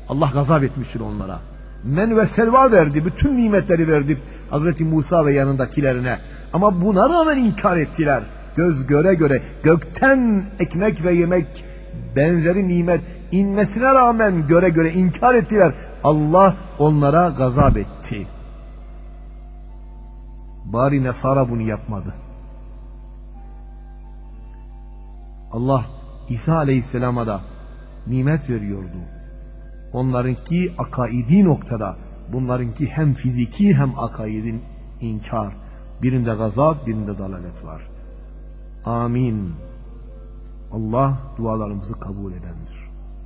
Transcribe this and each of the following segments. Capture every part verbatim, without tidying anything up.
Allah gazap etmiştir onlara. Men ve selva verdi, bütün nimetleri verdi Hazreti Musa ve yanındakilerine. Ama buna rağmen inkar ettiler. Göz göre göre gökten ekmek ve yemek benzeri nimet inmesine rağmen göre göre inkar ettiler. Allah onlara gazap etti. Bari Nesara bunu yapmadı. Allah İsa Aleyhisselam'a da nimet veriyordu. Onlarınki akaidi noktada, bunlarınki hem fiziki hem akaidin inkar. Birinde gazap, birinde dalalet var. Amin. Allah dualarımızı kabul edendir.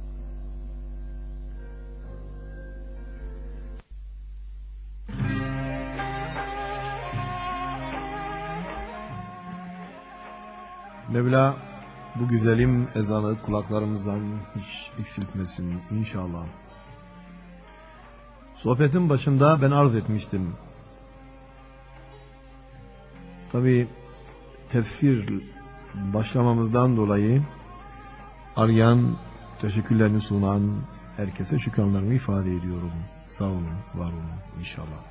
Mevla bu güzelim ezanı kulaklarımızdan hiç eksiltmesin inşallah. Sohbetin başında ben arz etmiştim. Tabi tefsir başlamamızdan dolayı arayan, teşekkürlerini sunan herkese şükranlarımı ifade ediyorum. Sağ olun, var olun inşallah.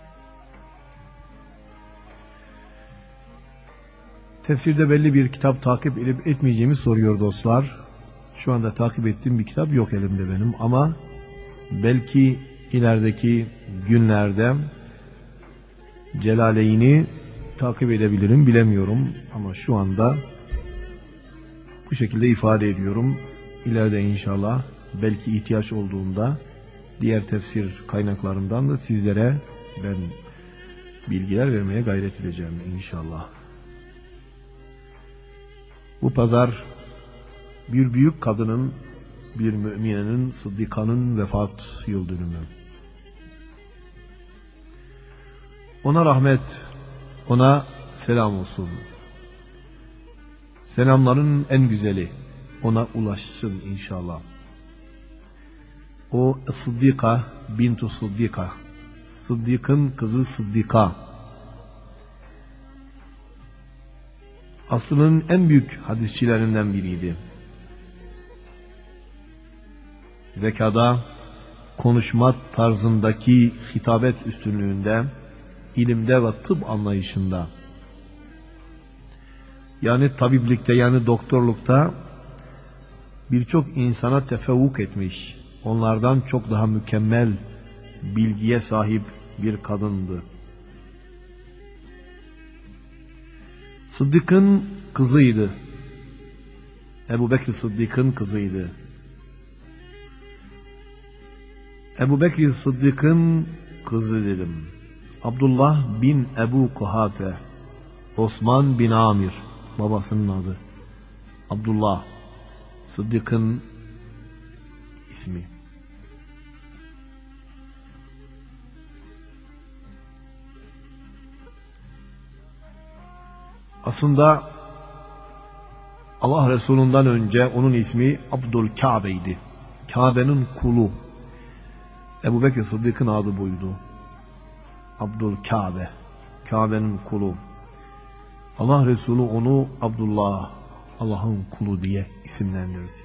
Tefsirde belli bir kitap takip edip etmeyeceğimi soruyor dostlar. Şu anda takip ettiğim bir kitap yok elimde benim ama belki ilerideki günlerde Celaleyni takip edebilirim, bilemiyorum ama şu anda bu şekilde ifade ediyorum. İleride inşallah belki ihtiyaç olduğunda diğer tefsir kaynaklarından da sizlere ben bilgiler vermeye gayret edeceğim inşallah. Bu pazar bir büyük kadının, bir müminenin, sıddikanın vefat yıl dönümü. Ona rahmet, ona selam olsun. Selamların en güzeli ona ulaşsın inşallah. O Sıddika bintu Sıddika, Sıddik'in kızı Sıddika. Asrının en büyük hadisçilerinden biriydi. Zekada, konuşma tarzındaki hitabet üstünlüğünde, ilimde ve tıp anlayışında, yani tabiplikte yani doktorlukta birçok insana tefevvuk etmiş, onlardan çok daha mükemmel bilgiye sahip bir kadındı. Sıddık'ın kızıydı. Ebu Bekir Sıddık'ın kızıydı. Ebu Bekir Sıddık'ın kızı dedim. Abdullah bin Ebu Kuhafe, Osman bin Amir, babasının adı. Abdullah, Sıddık'ın ismi. Aslında Allah Resulü'nden önce onun ismi Abdülkabe'ydi. Kabe'nin kulu. Ebu Bekir Sıddık'ın adı buydu. Abdülkabe, Kabe'nin kulu. Allah Resulü onu Abdullah, Allah'ın kulu diye isimlendirdi.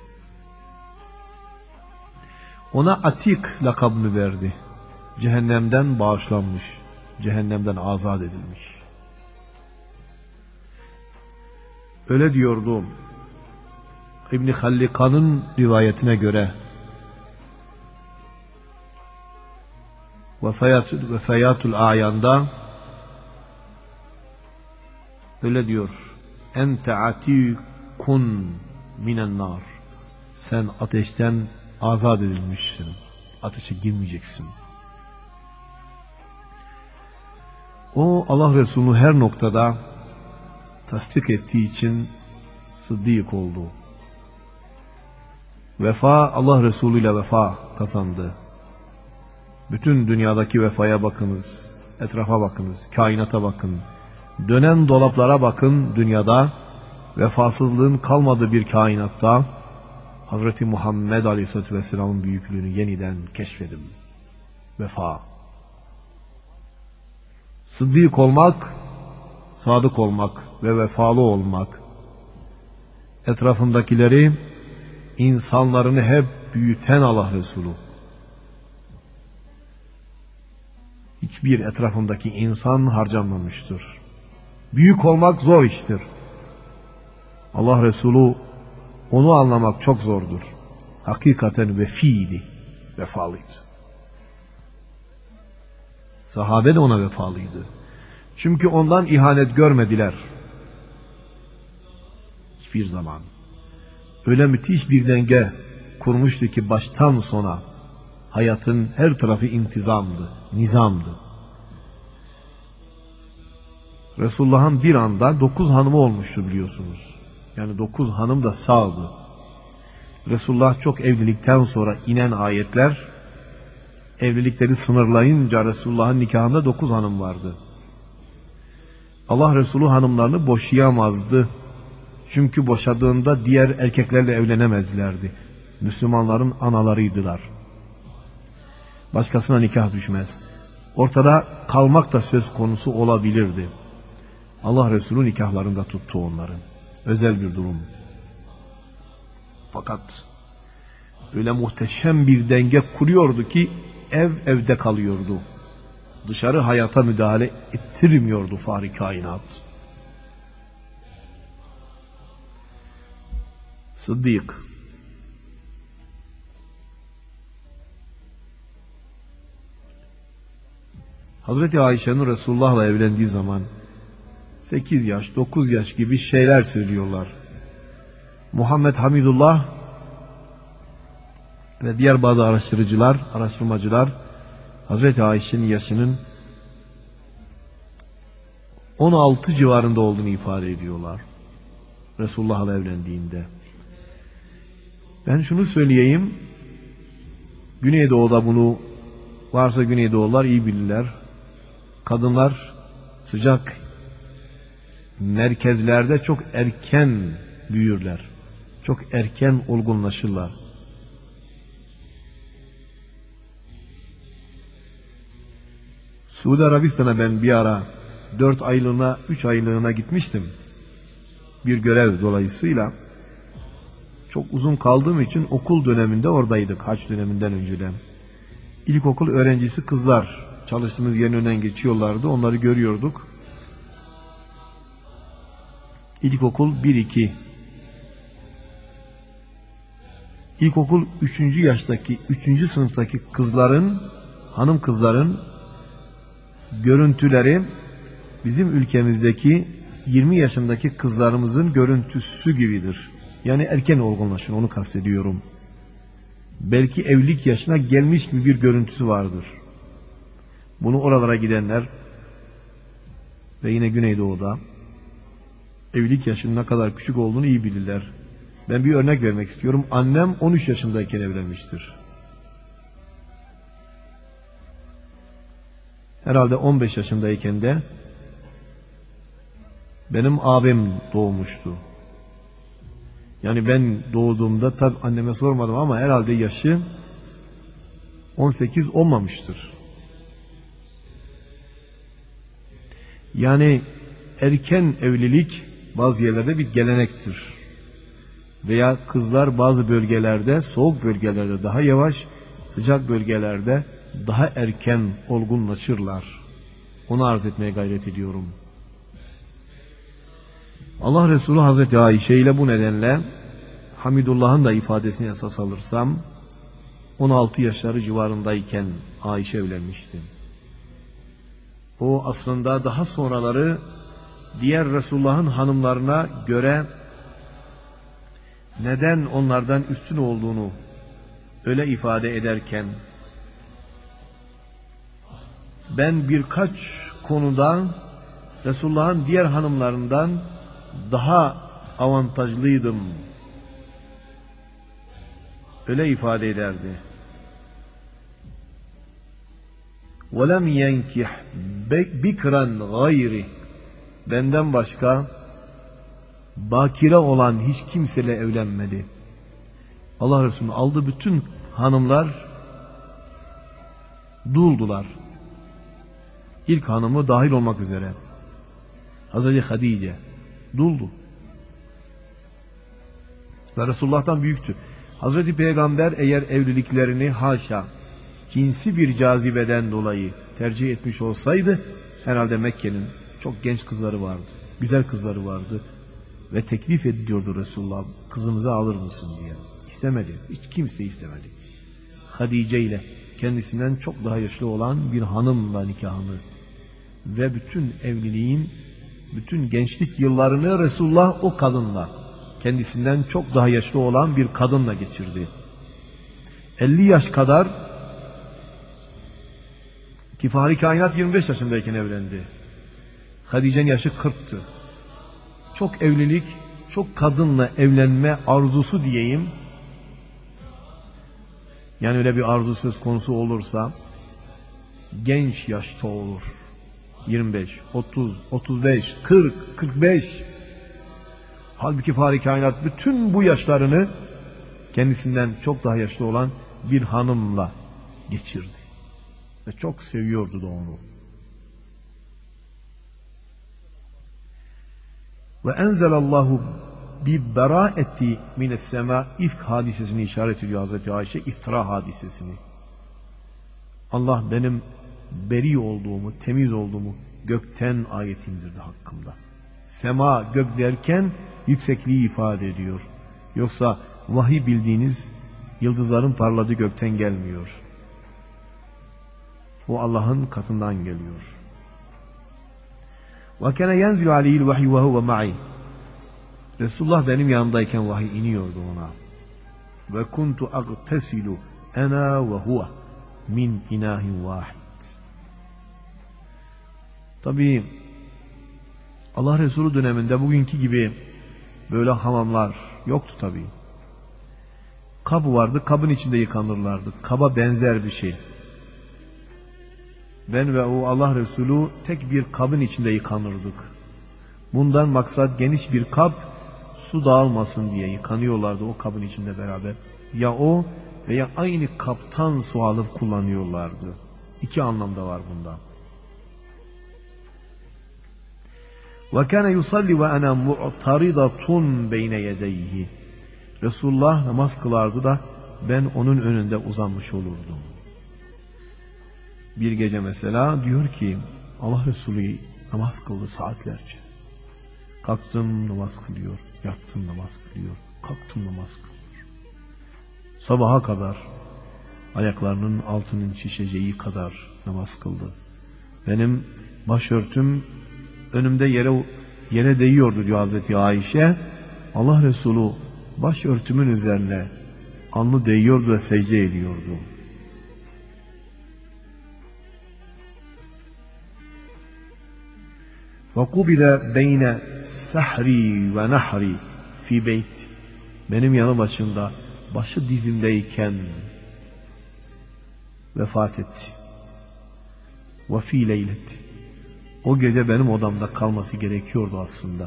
Ona Atik lakabını verdi. Cehennemden bağışlanmış, cehennemden azat edilmiş. Öyle diyordu İbn-i Hallika'nın rivayetine göre. Vefayatul A'yan'da öyle diyor. Ente atikun minen nar. Sen ateşten azat edilmişsin. Ateşe girmeyeceksin. O Allah Resulü her noktada tasdik ettiği için sıddık oldu. Vefa, Allah Resulü ile vefa kazandı. Bütün dünyadaki vefaya bakınız, etrafa bakınız, kainata bakın. Dönen dolaplara bakın, dünyada vefasızlığın kalmadığı bir kainatta Hazreti Muhammed Aleyhisselatü Vesselam'ın büyüklüğünü yeniden keşfedin. Vefa. Sıddık olmak, sadık olmak ve vefalı olmak. Etrafındakileri, insanlarını hep büyüten Allah Resulü. hiçbir etrafındaki insan harcanmamıştır. Büyük olmak zor iştir. Allah Resulü onu anlamak çok zordur. Hakikaten vefiydi, vefalıydı. Sahabe de ona vefalıydı. Çünkü ondan ihanet görmediler. Hiçbir zaman. Öyle müthiş bir denge kurmuştu ki baştan sona hayatın her tarafı intizamdı, nizamdı. Resulullah'ın bir anda dokuz hanımı olmuştu biliyorsunuz. Yani dokuz hanım da sağdı. Resulullah çok evlilikten sonra inen ayetler, evlilikleri sınırlayınca Resulullah'ın nikahında dokuz hanım vardı. Allah Resulü hanımlarını boşayamazdı. Çünkü boşadığında diğer erkeklerle evlenemezlerdi. Müslümanların analarıydılar. Başkasına nikah düşmez. Ortada kalmak da söz konusu olabilirdi. Allah Resulü nikahlarında tuttu onların. Özel bir durum. Fakat öyle muhteşem bir denge kuruyordu ki ev evde kalıyordu. Dışarı hayata müdahale ettirmiyordu Fahri Kainat. Sıddık. Hazreti Ayşe'nin Resulullah'la evlendiği zaman sekiz yaş, dokuz yaş gibi şeyler söylüyorlar. Muhammed Hamidullah ve diğer bazı araştırıcılar, araştırmacılar Hazreti Ayşe'nin yaşının on altı civarında olduğunu ifade ediyorlar. Resulullah'la evlendiğinde. Ben şunu söyleyeyim. Güneydoğu'da bunu varsa Güneydoğular iyi bilirler. Kadınlar sıcak merkezlerde çok erken büyürler. Çok erken olgunlaşırlar. Suudi Arabistan'a ben bir ara dört aylığına, üç aylığına gitmiştim. Bir görev dolayısıyla. Çok uzun kaldığım için okul döneminde oradaydık, haç döneminden önceden. İlkokul öğrencisi kızlar çalıştığımız yerin önünden geçiyorlardı, onları görüyorduk. İlkokul bir iki. İlkokul üçüncü yaştaki, üçüncü sınıftaki kızların, hanım kızların görüntüleri bizim ülkemizdeki yirmi yaşındaki kızlarımızın görüntüsü gibidir. Yani erken olgunlaşın, onu kastediyorum. Belki evlilik yaşına gelmiş gibi bir görüntüsü vardır. Bunu oralara gidenler ve yine Güneydoğu'da evlilik yaşının ne kadar küçük olduğunu iyi bilirler. Ben bir örnek vermek istiyorum. Annem on üç yaşındayken evlenmiştir. Herhalde on beş yaşındayken de benim abim doğmuştu. Yani ben doğduğumda tabi anneme sormadım ama herhalde yaşı on sekiz olmamıştır. Yani erken evlilik bazı yerlerde bir gelenektir. Veya kızlar bazı bölgelerde, soğuk bölgelerde daha yavaş, sıcak bölgelerde daha erken olgunlaşırlar. Onu arz etmeye gayret ediyorum. Allah Resulü Hazreti Ayşe ile bu nedenle Hamidullah'ın da ifadesini esas alırsam on altı yaşları civarındayken Ayşe evlenmişti. O aslında daha sonraları diğer Resulullah'ın hanımlarına göre neden onlardan üstün olduğunu öyle ifade ederken ben birkaç konuda Resulullah'ın diğer hanımlarından daha avantajlıydım öyle ifade ederdi. وَلَمْ يَنْكِحْ بِكْرًا غَيْرِ Benden başka bakire olan hiç kimseyle evlenmedi. Allah Resulü'nün aldığı bütün hanımlar duldular. İlk hanımı dahil olmak üzere. Hazreti Hadice duldu. Ve Resulullah'tan büyüktü. Hazreti Peygamber eğer evliliklerini haşa cinsi bir cazibeden dolayı tercih etmiş olsaydı herhalde Mekke'nin çok genç kızları vardı, güzel kızları vardı ve teklif ediyordu Resulullah, kızımızı alır mısın diye. İstemedi, hiç kimse istemedi. Hadice ile kendisinden çok daha yaşlı olan bir hanımla nikahını ve bütün evliliğin, bütün gençlik yıllarını Resulullah o kadınla, kendisinden çok daha yaşlı olan bir kadınla geçirdi. elli yaş kadar, ki Fahri Kainat yirmi beş yaşındayken evlendi. Hadice'nin yaşı kırktı. Çok evlilik, çok kadınla evlenme arzusu diyeyim. Yani öyle bir arzu söz konusu olursa genç yaşta olur. yirmi beş, otuz, otuz beş, kırk, kırk beş. Halbuki Fahri Kainat bütün bu yaşlarını kendisinden çok daha yaşlı olan bir hanımla geçirdi. Ve çok seviyordu da onu. Ve enzelallahu bi beraeti mines sema, ifk hadisesini işaret ediyor Hazreti Ayşe, iftira hadisesini. Allah benim beri olduğumu, temiz olduğumu gökten ayet indirdi hakkımda. Sema, gök derken yüksekliği ifade ediyor. Yoksa vahiy bildiğiniz yıldızların parladığı gökten gelmiyor. O Allah'ın katından geliyor. Ve kana yenzilu aleyhil vahiy ve huve ma'i. Resulullah benim yanımdayken vahiy iniyordu ona. Ve kuntu agtesilu ana ve huve min inahin vahid. Tabii Allah Resulü döneminde bugünkü gibi böyle hamamlar yoktu tabii. Kab vardı, kabın içinde yıkanırlardı. Kaba benzer bir şey. Ben ve o Allah Resulü tek bir kabın içinde yıkanırdık. Bundan maksat geniş bir kap, su dağılmasın diye yıkanıyorlardı o kabın içinde beraber. Ya o veya aynı kaptan su alıp kullanıyorlardı. İki anlamda var bunda. Ve kana yusalli ve ana mu'taridatun beyne yedeyhi. Resulullah namaz kılardı da ben onun önünde uzanmış olurdum. Bir gece mesela diyor ki Allah Resulü namaz kıldı saatlerce. Kalktım namaz kılıyor, yattım namaz kılıyor, kalktım namaz kılıyor. Sabaha kadar ayaklarının altının şişeceği kadar namaz kıldı. Benim başörtüm önümde yere yere değiyordu diyor Hazreti Ayşe. Allah Resulü başörtümün üzerine alnı değiyordu ve secde ediyordu. وَقُبِلَ بَيْنَ سَحْرِي وَنَحْرِي فِي بَيْتِ. Benim yanı başında, başı dizimdeyken vefat etti. وَفِي لَيْلَةِ. O gece benim odamda kalması gerekiyordu aslında.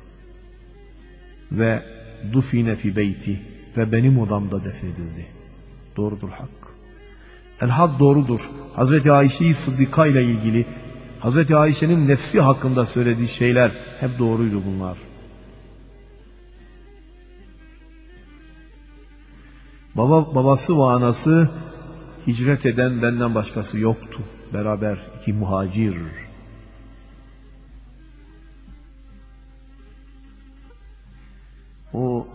Ve dufine fi beyti, ve benim odamda defnedildi. Doğrudur hak. El hak doğrudur. Hazreti Ayşe-i Sıddika ile ilgili Hazreti Ayşe'nin nefsi hakkında söylediği şeyler hep doğruydu bunlar. Baba, babası ve anası hicret eden benden başkası yoktu. Beraber iki muhacir. O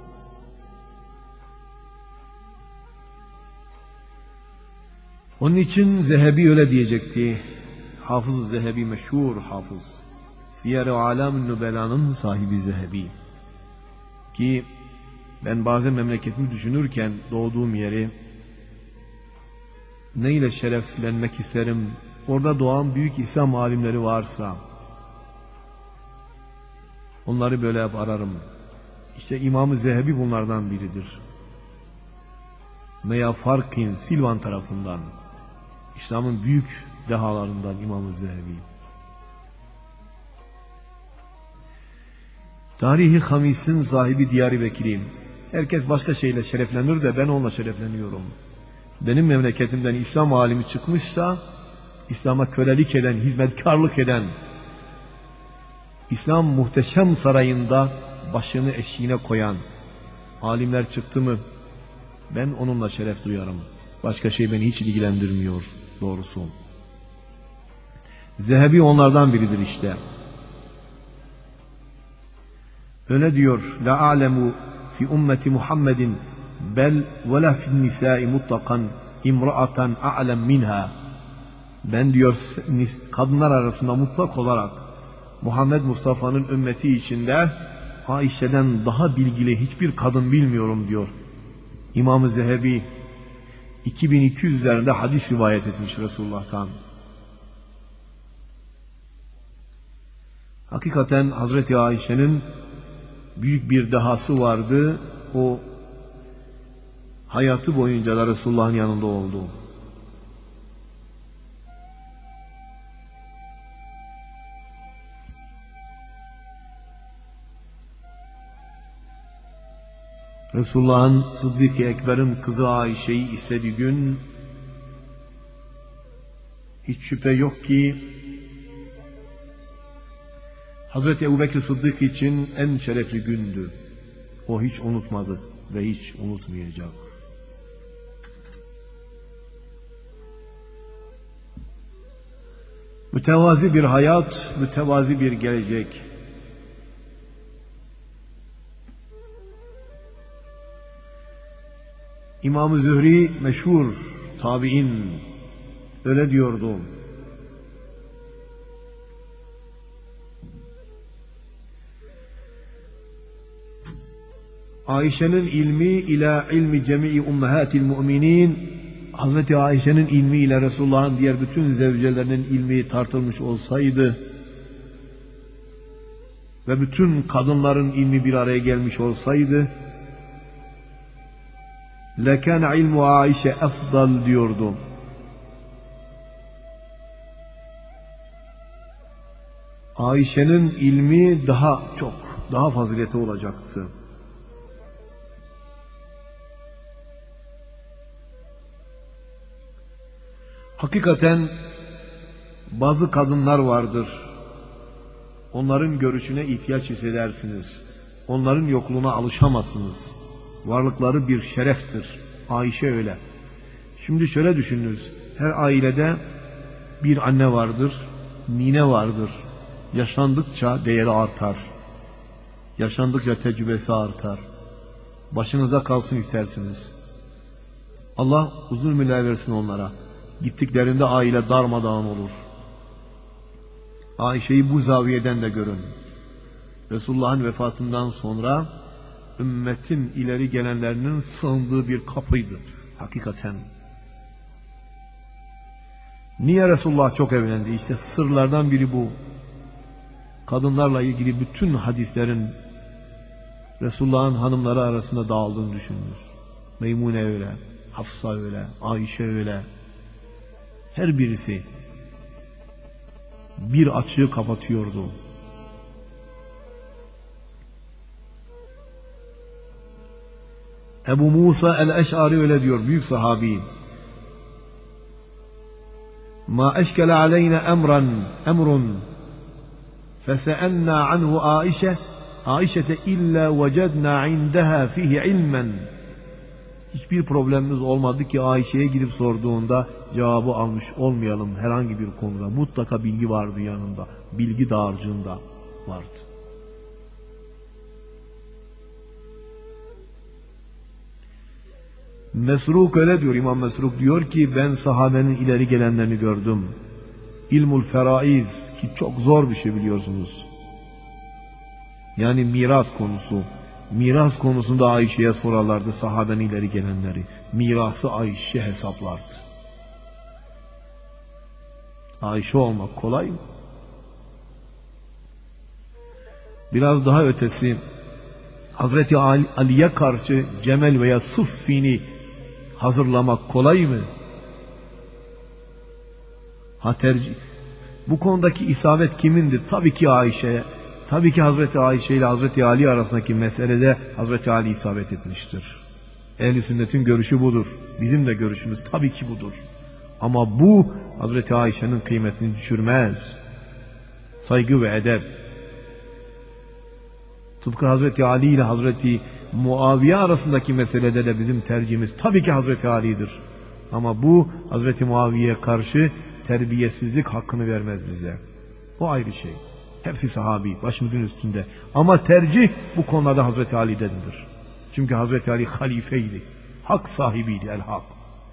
onun için Zehebi öyle diyecekti. Hafız-ı Zehebi, meşhur hafız. Siyer-i Alam-ı Nübela'nın sahibi Zehebi. Ki ben bazen memleketimi düşünürken doğduğum yeri neyle şereflenmek isterim? Orada doğan büyük İslam alimleri varsa onları böyle hep ararım. İşte İmam-ı Zehebi bunlardan biridir. Veya Farkin, Silvan tarafından, İslam'ın büyük dehalarından İmam-ı Zehebi. Tarihi Hamis'in sahibi Diyarbakır'ım. Herkes başka şeyle şereflenir de ben onunla şerefleniyorum. Benim memleketimden İslam alimi çıkmışsa, İslam'a kölelik eden, hizmetkarlık eden, İslam muhteşem sarayında başını eşiğine koyan alimler çıktı mı, ben onunla şeref duyarım. Başka şey beni hiç ilgilendirmiyor doğrusu. Zehebi onlardan biridir işte. Öyle diyor: la a'lemu fi ummeti Muhammedin bel ve la fi'n nisai mutlakan imra'atan a'lem minha. Ben diyor kadınlar arasında mutlak olarak Muhammed Mustafa'nın ümmeti içinde Ayşe'den daha bilgili hiçbir kadın bilmiyorum diyor. İmam-ı Zehebi iki bin iki yüz üzerinde hadis rivayet etmiş Resulullah'tan. Hakikaten Hazreti Ayşe'nin büyük bir dehası vardı. O hayatı boyunca da Resulullah'ın yanında oldu. Resulullah'ın Sıddık-ı Ekber'in kızı Ayşe'yi istediği gün hiç şüphe yok ki Hazreti Ebubekir Sıddık için en şerefli gündü. O hiç unutmadı ve hiç unutmayacak. Mütevazi bir hayat, mütevazi bir gelecek. İmam-ı Zühri meşhur tabi'in öyle diyordu: Ayşe'nin ilmi ile ilmi cemii ummahatil müminin, Hazreti Ayşe'nin ilmi ile Resulullah'ın diğer bütün zevcelerinin ilmi tartılmış olsaydı ve bütün kadınların ilmi bir araya gelmiş olsaydı, lekâne ilmu Ayşe efdal diyordu. Ayşe'nin ilmi daha çok, daha fazileti olacaktı. Hakikaten bazı kadınlar vardır. Onların görüşüne ihtiyaç hissedersiniz. Onların yokluğuna alışamazsınız. Varlıkları bir şereftir. Ayşe öyle. Şimdi şöyle düşününüz. Her ailede bir anne vardır, nine vardır. Yaşlandıkça değeri artar. Yaşlandıkça tecrübesi artar. Başınıza kalsın istersiniz. Allah uzun ömürler versin onlara. Gittiklerinde aile darmadağın olur. Ayşe'yi bu zaviyeden de görün. Resulullah'ın vefatından sonra ümmetin ileri gelenlerinin sığındığı bir kapıydı hakikaten. Niye Resulullah çok evlendi? İşte sırlardan biri bu. Kadınlarla ilgili bütün hadislerin Resulullah'ın hanımları arasında dağıldığını düşününüz. Meymune öyle, Hafsa öyle, Ayşe öyle. Her birisi bir açığı kapatıyordu. Ebu Musa el-Eş'ari öyle diyor, büyük sahabi. Ma eşkele aleyne emran emrun fese'enna anhu Aişe Aişete illa vecedna indeha fihi ilmen. Hiçbir problemimiz olmadı ki Ayşe'ye gidip sorduğunda cevabı almış olmayalım herhangi bir konuda. Mutlaka bilgi vardı yanında. Bilgi dağarcığında vardı. Mesruk öyle diyor, İmam Mesruk diyor ki ben sahabenin ileri gelenlerini gördüm. İlmul feraiz ki çok zor bir şey biliyorsunuz. Yani miras konusu. Miras konusunda Ayşe'ye sorarlardı sahabenin ileri gelenleri. Mirası Ayşe hesaplardı. Ayşe olmak kolay mı? Biraz daha ötesi, Hazreti Ali'ye karşı Cemel veya Sıffin'i hazırlamak kolay mı? Ha tercih. Bu konudaki isabet kimindir? Tabii ki Ayşe'ye. Tabii ki Hazreti Ayşe ile Hazreti Ali arasındaki meselede Hazreti Ali isabet etmiştir. Ehl-i sünnetin görüşü budur. Bizim de görüşümüz tabii ki budur. Ama bu Hazreti Ayşe'nin kıymetini düşürmez. Saygı ve edep. Tıpkı Hazreti Ali ile Hazreti Muaviye arasındaki meselede de bizim tercihimiz tabii ki Hazreti Ali'dir. Ama bu Hazreti Muaviye'ye karşı terbiyesizlik hakkını vermez bize. O ayrı şey. Hepsi sahabi, başımızın üstünde. Ama tercih bu konularda Hazreti Ali'dendir. Çünkü Hazreti Ali halifeydi. Hak sahibiydi, el hak.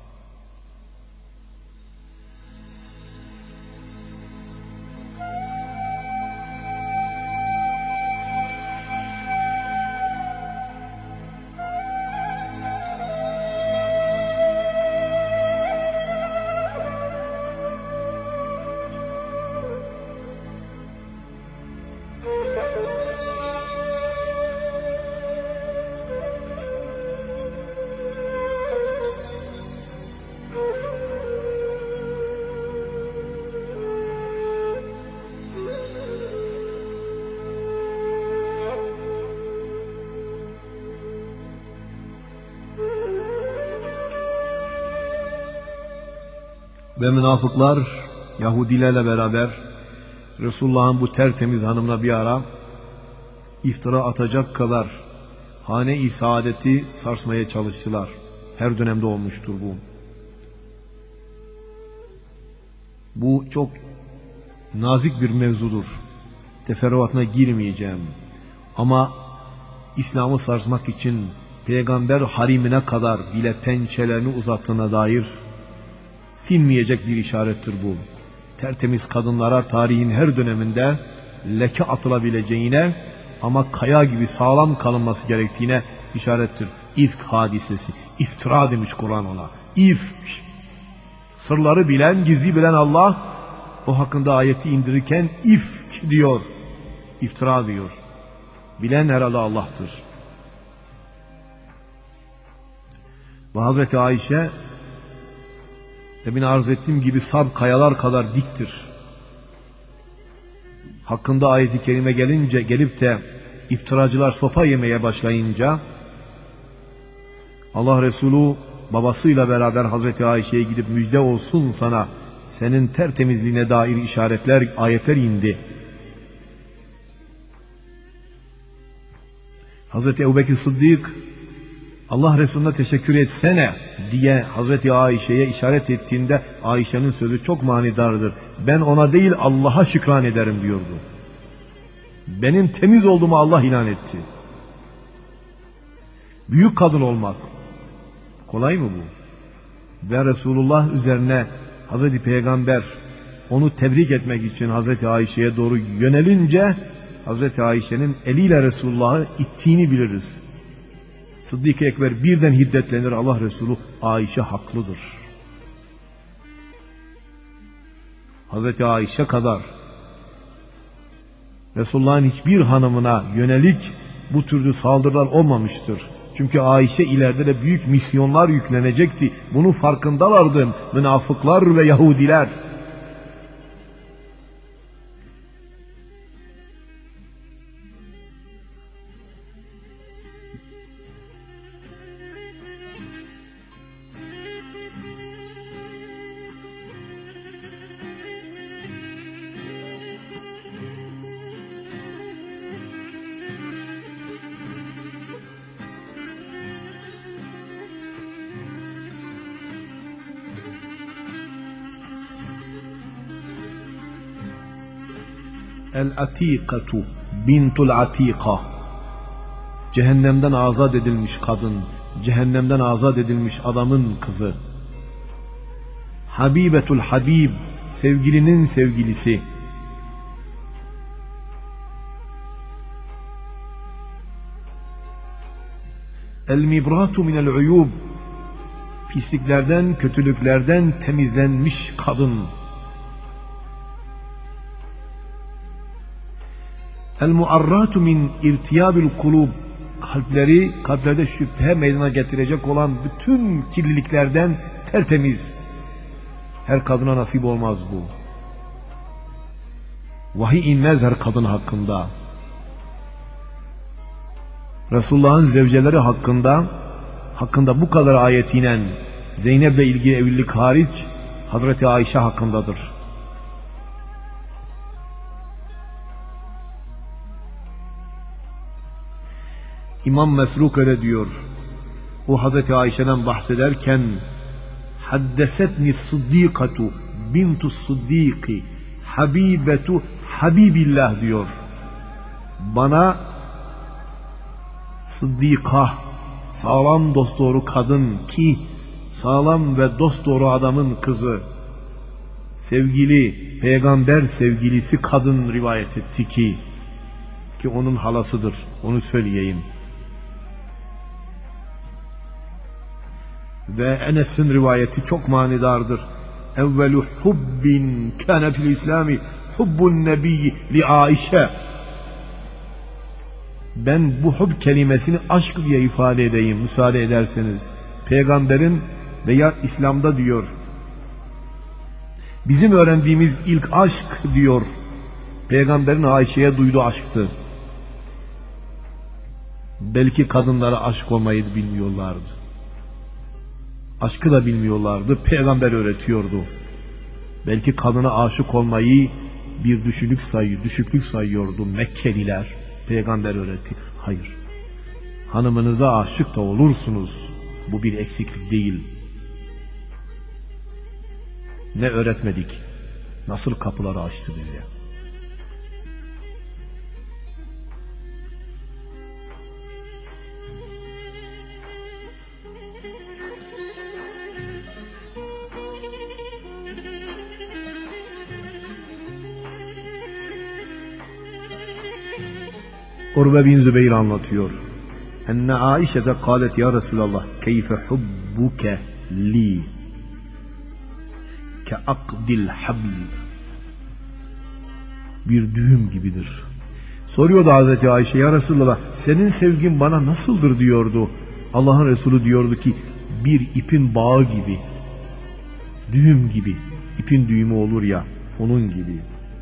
Ve münafıklar Yahudilerle beraber Resulullah'ın bu tertemiz hanımına bir ara iftira atacak kadar hane-i saadeti sarsmaya çalıştılar. Her dönemde olmuştur bu. Bu çok nazik bir mevzudur. Teferruatına girmeyeceğim. Ama İslam'ı sarsmak için peygamber harimine kadar bile pençelerini uzattığına dair sinmeyecek bir işarettir bu. Tertemiz kadınlara tarihin her döneminde leke atılabileceğine ama kaya gibi sağlam kalınması gerektiğine işarettir. İfk hadisesi, iftira demiş Kur'an ona. İfk. Sırları bilen, gizli bilen Allah o hakkında ayeti indirirken ifk diyor. İftira diyor. Bilen herhalde Allah'tır. Bu Hazreti Ayşe demin arz ettiğim gibi sab kayalar kadar diktir. Hakkında ayet-i kerime gelince, gelip de iftiracılar sopa yemeye başlayınca Allah Resulü babasıyla beraber Hazreti Ayşe'ye gidip müjde olsun sana, senin tertemizliğine dair işaretler, ayetler indi. Hazreti Ebubekir Sıddık Allah Resulü'ne teşekkür etsene diye Hazreti Ayşe'ye işaret ettiğinde Ayşe'nin sözü çok manidardır. Ben ona değil Allah'a şükran ederim diyordu. Benim temiz olduğumu Allah ilan etti. Büyük kadın olmak kolay mı bu? Ve Resulullah üzerine Hazreti Peygamber onu tebrik etmek için Hazreti Ayşe'ye doğru yönelince Hazreti Ayşe'nin eliyle Resulullah'ı ittiğini biliriz. Sıddık-ı Ekber birden hiddetlenir, Allah Resulü Ayşe haklıdır. Hazreti Ayşe kadar Resulullah'ın hiçbir hanımına yönelik bu türlü saldırılar olmamıştır. Çünkü Ayşe ileride de büyük misyonlar yüklenecekti. Bunun farkındalardı münafıklar ve Yahudiler. El-Atikatu bintul Atika, cehennemden azat edilmiş kadın, cehennemden azat edilmiş adamın kızı. Habibetul Habib, sevgilinin sevgilisi. El-Mibratu minel uyub, pisliklerden, kötülüklerden temizlenmiş kadın. El-muarratu min irtiyabil kulub, kalpleri, kalplerde şüphe meydana getirecek olan bütün kirliliklerden tertemiz. Her kadına nasip olmaz bu. Vahiy inmez her kadın hakkında. Resulullah'ın zevceleri hakkında hakkında bu kadar ayet inen, Zeynep'le ilgili evlilik hariç Hazreti Ayşe hakkındadır. İmam Mefruk öyle diyor. O Hazreti Ayşe'den bahsederken haddesetni sıddikatu bintu Sıddiki Habibetu Habibillah diyor. Bana Sıddika, sağlam dosdoğru kadın ki sağlam ve dosdoğru adamın kızı, sevgili peygamber sevgilisi kadın rivayet etti ki ki onun halasıdır, onu söyleyeyim. Ve Enes'in rivayeti çok manidardır. Evvelu hubbin kâne fil İslami hubbun nebiyyi li Aişe. Ben bu hub kelimesini aşk diye ifade edeyim müsaade ederseniz. Peygamberin veya İslam'da diyor. Bizim öğrendiğimiz ilk aşk diyor. Peygamberin Ayşe'ye duyduğu aşktı. Belki kadınlara aşık olmayı bilmiyorlardı. Aşkı da bilmiyorlardı. Peygamber öğretiyordu. Belki kadına aşık olmayı bir düşüklük sayı, düşüklük sayıyordu Mekkeliler. Peygamber öğretti. Hayır. Hanımınıza aşık da olursunuz. Bu bir eksiklik değil. Ne öğretmedik? Nasıl kapıları açtı bize? Urve bin Zübeyir anlatıyor. Enne Aişete kâlet ya Resulallah keyfe hubbuke li ke akdil habl. Bir düğüm gibidir. Soruyordu Hazreti Ayşe, ya Resulallah senin sevgin bana nasıldır diyordu. Allah'ın Resulü diyordu ki bir ipin bağı gibi, düğüm gibi, ipin düğümü olur ya, onun gibi.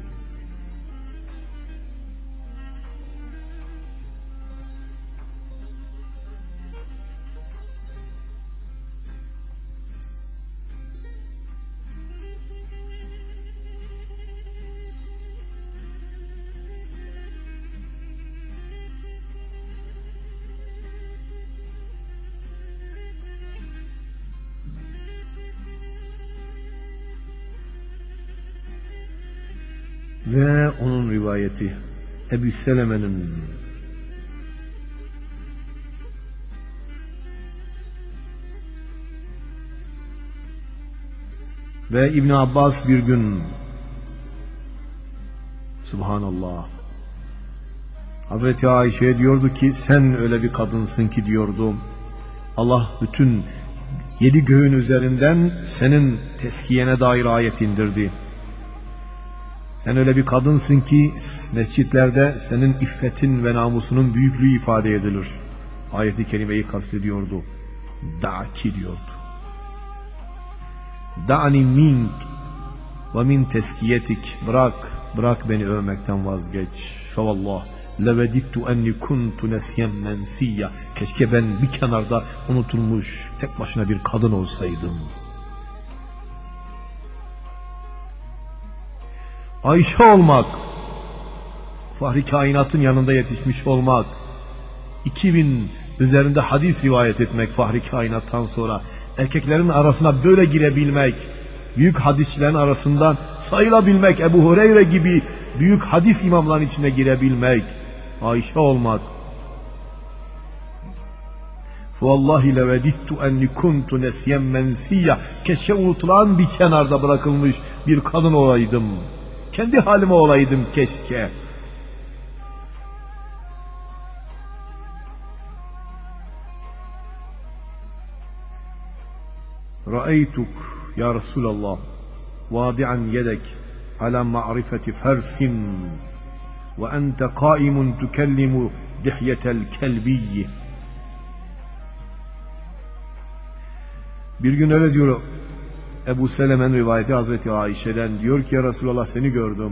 Ve onun rivayeti Ebu Seleme'nin ve İbn Abbas bir gün Subhanallah Hazreti Ayşe'ye diyordu ki sen öyle bir kadınsın ki diyordu Allah bütün yedi göğün üzerinden senin teskiyene dair ayet indirdi. Sen öyle bir kadınsın ki mescitlerde senin iffetin ve namusunun büyüklüğü ifade edilir. Ayet-i kerimeyi kastediyordu. Da'ki diyordu. Da'ni mink ve min teskiyetik. Bırak, bırak beni övmekten vazgeç. Fevallah levedittu enni kuntu nesyen mensiyya. Keşke ben bir kenarda unutulmuş tek başına bir kadın olsaydım. Ayşe olmak, Fahri Kainat'ın yanında yetişmiş olmak, iki bin üzerinde hadis rivayet etmek Fahri Kainat'tan sonra, erkeklerin arasına böyle girebilmek, büyük hadisçilerin arasından sayılabilmek, Ebu Hureyre gibi büyük hadis imamların içine girebilmek, Ayşe olmak. Vallahi levedittu enni kuntu nesyen mensiyya. Keşke unutulan bir kenarda bırakılmış bir kadın olaydım. Kendi halime olaydım keşke. Ra'eytuk ya Resulallah vadi'an yedek ala ma'rifeti fersin ve ente kaimun tukellimu dihyetel kelbiyyi. Bir gün öyle diyor Ebu Selemen rivayeti Hazreti Ayşe'den, diyor ki ya Resulallah seni gördüm.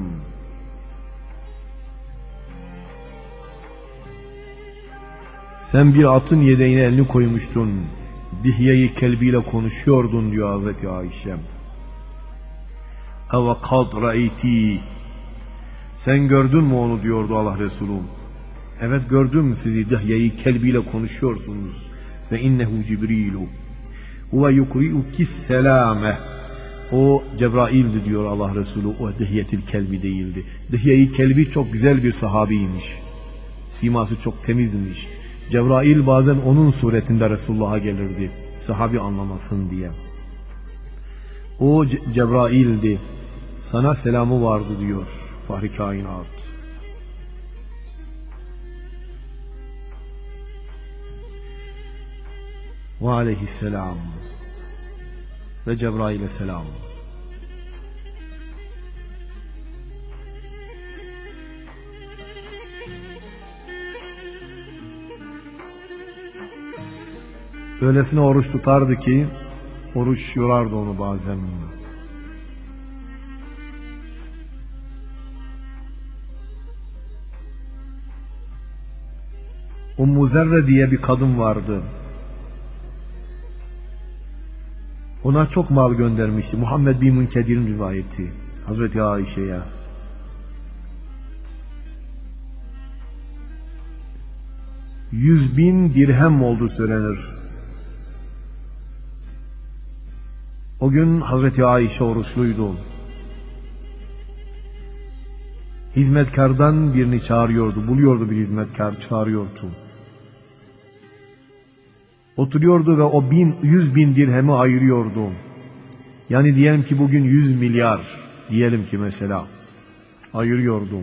Sen bir atın yedeğine elini koymuştun. Dihye-i kelbiyle konuşuyordun diyor Hazreti Ayşe. Eve kad ra'eyti. Sen gördün mü onu diyordu Allah Resulü. Evet gördüm sizi Dihye-i kelbiyle konuşuyorsunuz. Ve innehu Cibrilu. Ve yukri'uki selame. O Cebrail'di diyor Allah Resulü, o Dihyetil Kelbi değildi. Dihye-i Kelbi çok güzel bir sahabiymiş. Siması çok temizmiş. Cebrail bazen onun suretinde Resulullah'a gelirdi, sahabi anlamasın diye. O Ce Cebrail'di. Sana selamı vardı diyor Fahri Kainat. Ve aleyhisselam ve Cebrail'e selam. Öylesine oruç tutardı ki oruç yorardı onu bazen. Ummu Zerre diye bir kadın vardı. Ona çok mal göndermişti. Muhammed bin Münkedir'in rivayeti. Hazreti Ayşe'ye. Yüz bin dirhem oldu söylenir. O gün Hazreti Ayşe oruçluydu. Hizmetkardan birini çağırıyordu. Buluyordu bir hizmetkar, çağırıyordu. Oturuyordu ve o bin, yüz bin dirhemi ayırıyordu. Yani diyelim ki bugün yüz milyar, diyelim ki mesela, ayırıyordu.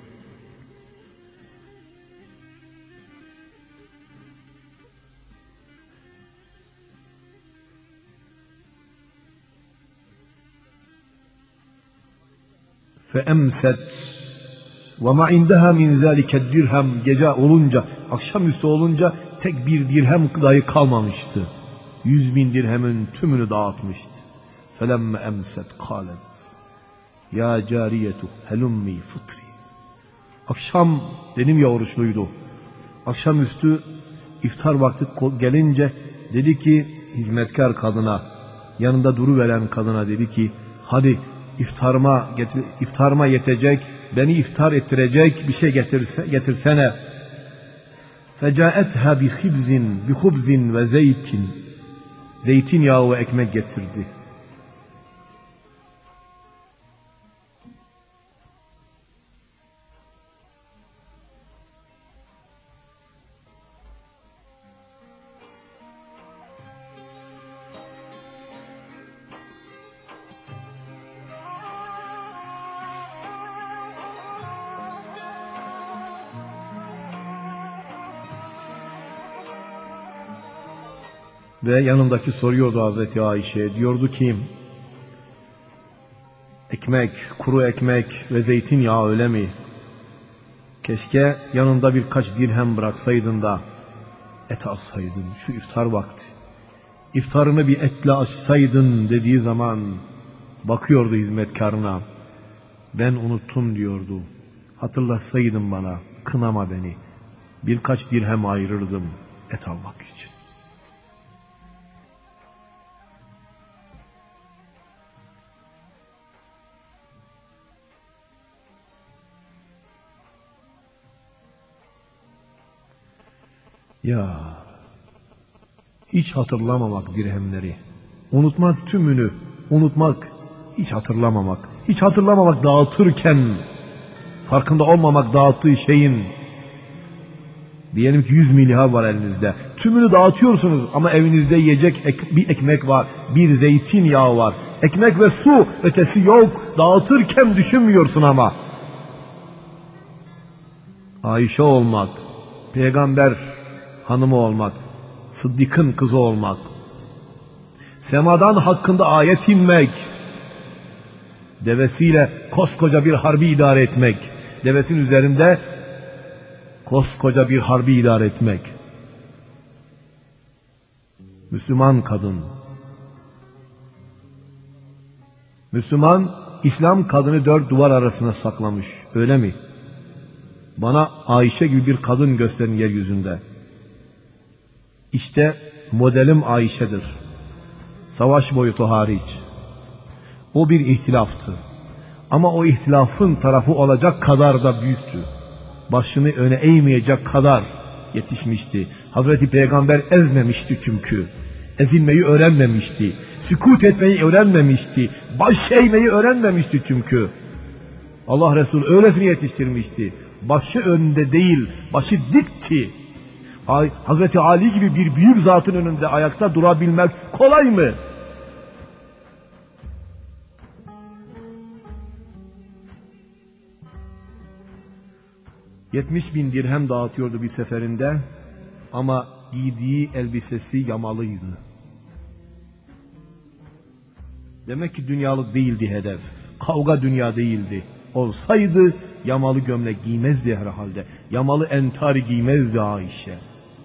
فَاَمْسَتْ وَمَا عِنْدَهَا مِنْ ذَٰلِكَ الدِّرْهَمْ. Gece olunca, akşamüstü olunca tek bir dirhem dahi kalmamıştı. Yüz bin dirhemin tümünü dağıtmıştı. فَلَمَّ اَمْسَتْ قَالَتْ يَا جَارِيَةُ هَلُمِّي فُطْرِ. Akşam, dedim ya oruçluydu. Akşamüstü iftar vakti gelince dedi ki hizmetkar kadına, yanında duruveren kadına dedi ki, hadi iftarıma, getir, iftarıma yetecek, beni iftar ettirecek bir şey getirse, getirsene. Fecaetha bi khibzin bi khubzin ve zeytin. Zeytinyağı ve ekmek getirdi. Ve yanındaki soruyordu Hazreti Ayşe, diyordu ki, ekmek, kuru ekmek ve zeytinyağı öyle mi? Keşke yanında birkaç dirhem bıraksaydın da et alsaydın şu iftar vakti. İftarını bir etle açsaydın dediği zaman bakıyordu hizmetkarına. Ben unuttum diyordu. Hatırlatsaydın bana, kınama beni. Birkaç dirhem ayırırdım et almak için. Ya, hiç hatırlamamak dirhemleri, unutmak tümünü, unutmak, hiç hatırlamamak, hiç hatırlamamak dağıtırken, farkında olmamak dağıttığı şeyin, diyelim ki yüz milyar var elinizde, tümünü dağıtıyorsunuz ama evinizde yiyecek ek, bir ekmek var, bir zeytinyağı var, ekmek ve su ötesi yok, dağıtırken düşünmüyorsun ama. Ayşe olmak, peygamber hanımı olmak, Sıddık'ın kızı olmak, semadan hakkında ayet inmek, devesiyle koskoca bir harbi idare etmek, devesin üzerinde koskoca bir harbi idare etmek. Müslüman kadın, Müslüman, İslam kadını dört duvar arasına saklamış, öyle mi? Bana Ayşe gibi bir kadın gösterin yeryüzünde. İşte modelim Ayşe'dir. Savaş boyutu hariç. O bir ihtilaftı. Ama o ihtilafın tarafı olacak kadar da büyüktü. Başını öne eğmeyecek kadar yetişmişti. Hazreti Peygamber ezmemişti çünkü. Ezilmeyi öğrenmemişti. Sükut etmeyi öğrenmemişti. Baş eğmeyi öğrenmemişti çünkü. Allah Resulü öylesine yetiştirmişti. Başı önde değil, başı dikti. Hazreti Ali gibi bir büyük zatın önünde ayakta durabilmek kolay mı? Yetmiş bin dirhem dağıtıyordu bir seferinde ama giydiği elbisesi yamalıydı. Demek ki dünyalık değildi hedef. Kavga dünya değildi. Olsaydı yamalı gömlek giymezdi herhalde. Yamalı entari giymezdi Ayşe.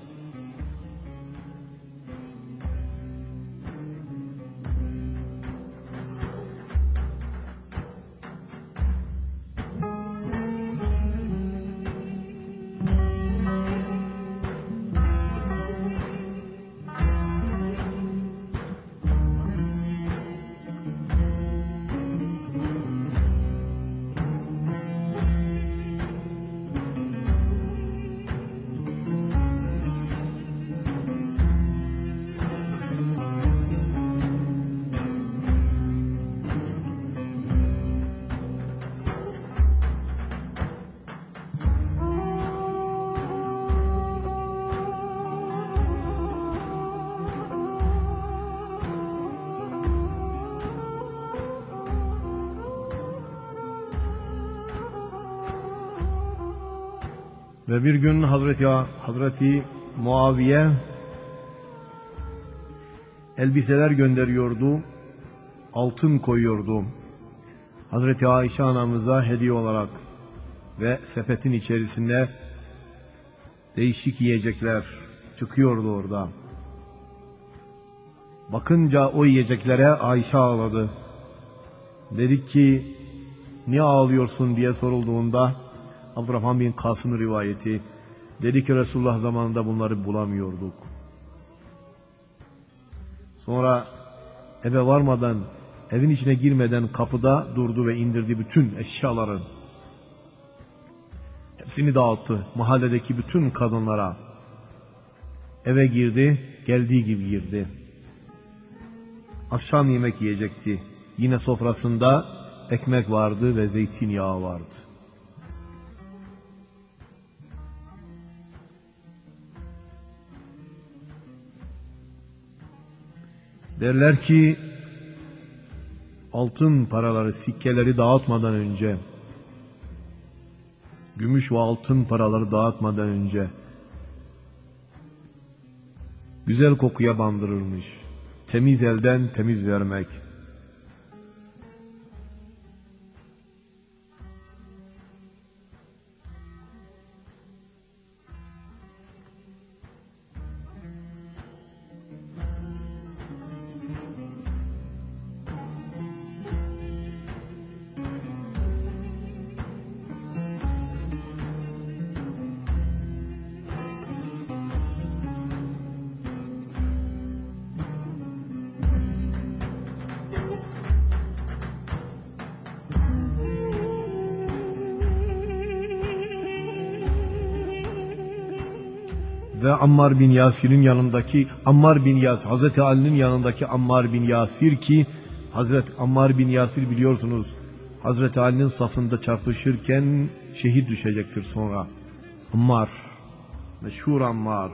Ve bir gün Hazreti, Hazreti Muaviye elbiseler gönderiyordu, altın koyuyordu. Hazreti Ayşe anamıza hediye olarak ve sepetin içerisinde değişik yiyecekler çıkıyordu orada. Bakınca o yiyeceklere Ayşe ağladı. Dedik ki niye ağlıyorsun diye sorulduğunda Abdurrahman bin Kasım rivayeti, dedi ki Resulullah zamanında bunları bulamıyorduk. Sonra eve varmadan, evin içine girmeden kapıda durdu ve indirdi bütün eşyaların. Hepsini dağıttı mahalledeki bütün kadınlara. Eve girdi, geldiği gibi girdi. Akşam yemek yiyecekti. Yine sofrasında ekmek vardı ve zeytinyağı vardı. Derler ki altın paraları, sikkeleri dağıtmadan önce, gümüş ve altın paraları dağıtmadan önce güzel kokuya bandırılmış. Temiz elden temiz vermek. Ve Ammar bin Yasir'in yanındaki Ammar bin Yasir, Hazreti Ali'nin yanındaki Ammar bin Yasir ki Hazreti Ammar bin Yasir biliyorsunuz Hazreti Ali'nin safında çarpışırken şehit düşecektir sonra. Ammar, meşhur Ammar.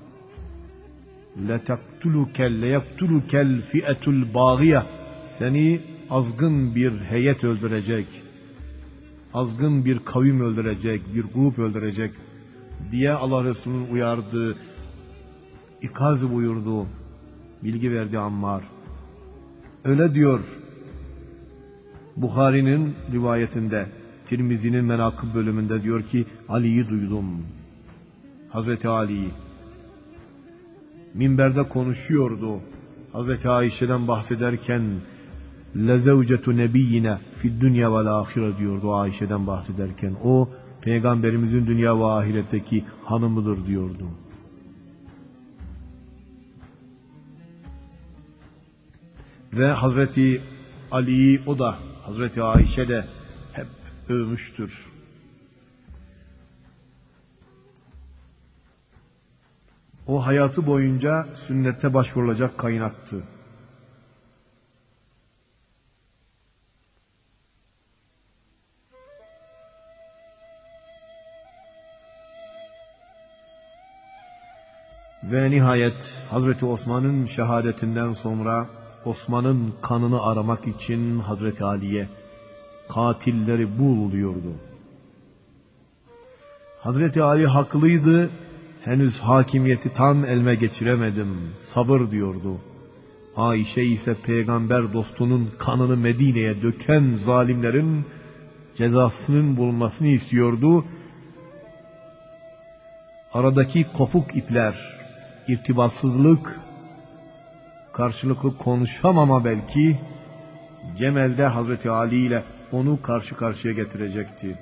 لَتَقْتُلُكَ لَيَقْتُلُكَ الْفِئَةُ الْبَاغِيَةِ Seni azgın bir heyet öldürecek. Azgın bir kavim öldürecek, bir grup öldürecek diye Allah Resulü'nün uyardığı, ikaz buyurduğu, bilgi verdi Ammar. Öyle diyor Bukhari'nin rivayetinde, Tirmizi'nin menakıb bölümünde diyor ki Ali'yi duydum. Hazreti Ali'yi minberde konuşuyordu. Hazreti Ayşe'den bahsederken lezevcetu nebiyyine fid dünya vel ahire diyordu Ayşe'den bahsederken. O Peygamberimizin dünya ve ahiretteki hanımıdır diyordu. Ve Hazreti Ali'yi o da Hazreti Ayşe de hep övmüştür. O hayatı boyunca sünnette başvurulacak kaynaktı. Ve nihayet Hazreti Osman'ın şehadetinden sonra Osman'ın kanını aramak için Hazreti Ali'ye katilleri bul diyordu. Hazreti Ali haklıydı, henüz hakimiyeti tam elime geçiremedim, sabır diyordu. Ayşe ise peygamber dostunun kanını Medine'ye döken zalimlerin cezasının bulunmasını istiyordu. Aradaki kopuk ipler, irtibatsızlık, karşılıklı konuşamama belki Cemel'de Hazreti Ali ile onu karşı karşıya getirecekti.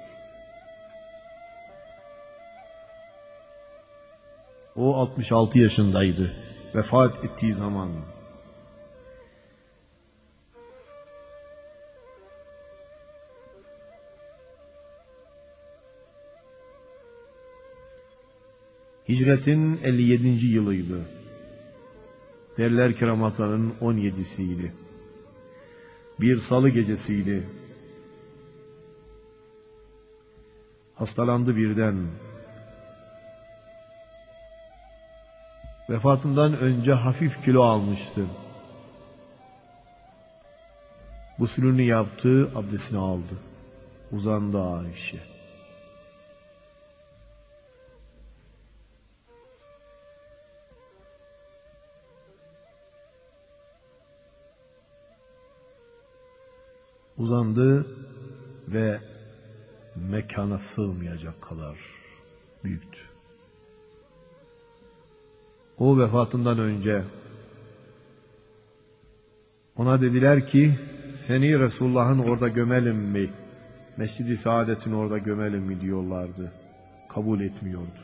O altmış altı yaşındaydı vefat ettiği zaman. Hicretin elli yedinci yılıydı. Derler ki Ramazan'ın on yedisiydi. Bir salı gecesiydi. Hastalandı birden. Vefatından önce hafif kilo almıştı. Gusülünü yaptı, abdestini aldı. Uzandı Ayşe. Uzandı ve mekana sığmayacak kadar büyüktü. O vefatından önce ona dediler ki seni Resulullah'ın orada gömelim mi? Mescid-i Saadet'in orada gömelim mi diyorlardı. Kabul etmiyordu.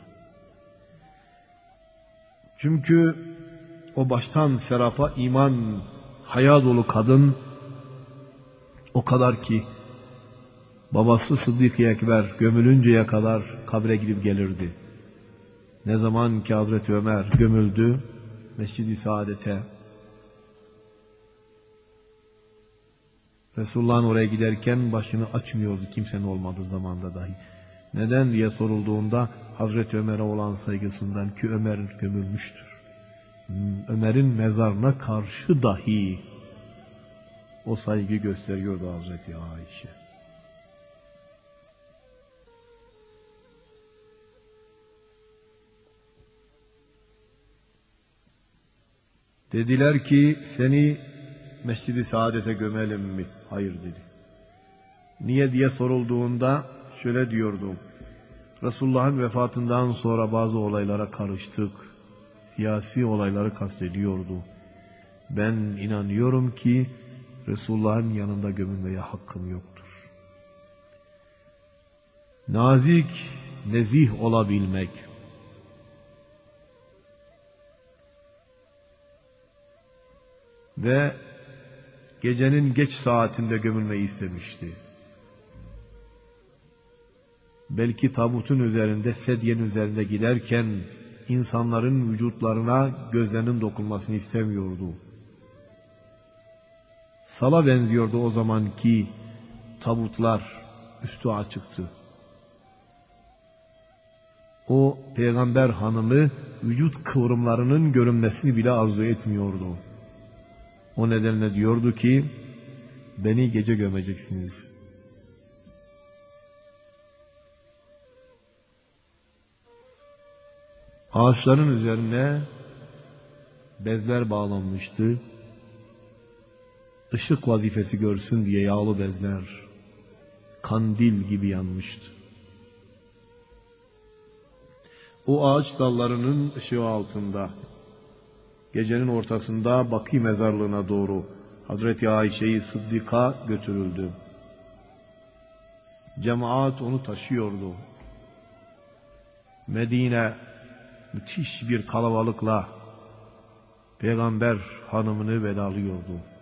Çünkü o baştan serapa iman, haya dolu kadın o kadar ki babası Sıddık-ı Ekber gömülünceye kadar kabre gidip gelirdi. Ne zaman ki Hazreti Ömer gömüldü Mescid-i Saadet'e, Resulullah'ın oraya giderken başını açmıyordu kimsenin olmadığı zamanda dahi. Neden diye sorulduğunda Hazreti Ömer'e olan saygısından, ki Ömer gömülmüştür. Ömer'in mezarına karşı dahi o saygı gösteriyordu Hazreti Ayşe. Dediler ki seni Mescid-i Saadet'e gömelim mi? Hayır dedi. Niye diye sorulduğunda şöyle diyordu. Resulullah'ın vefatından sonra bazı olaylara karıştık. Siyasi olayları kastediyordu. Ben inanıyorum ki Resulullah'ın yanında gömülmeye hakkım yoktur. Nazik, nezih olabilmek, ve gecenin geç saatinde gömülmeyi istemişti. Belki tabutun üzerinde, sedyenin üzerinde giderken insanların vücutlarına gözlerinin dokunmasını istemiyordu. Sala benziyordu o zamanki tabutlar, üstü açıktı. O peygamber hanımı vücut kıvrımlarının görünmesini bile arzu etmiyordu. O nedenle diyordu ki beni gece gömeceksiniz. Ağaçların üzerine bezler bağlanmıştı. Işık vazifesi görsün diye yağlı bezler kandil gibi yanmıştı. O ağaç dallarının ışığı altında gecenin ortasında Bakî mezarlığına doğru Hazreti Ayşe'yi Sıddık'a götürüldü. Cemaat onu taşıyordu. Medine müthiş bir kalabalıkla Peygamber hanımını vedalıyordu.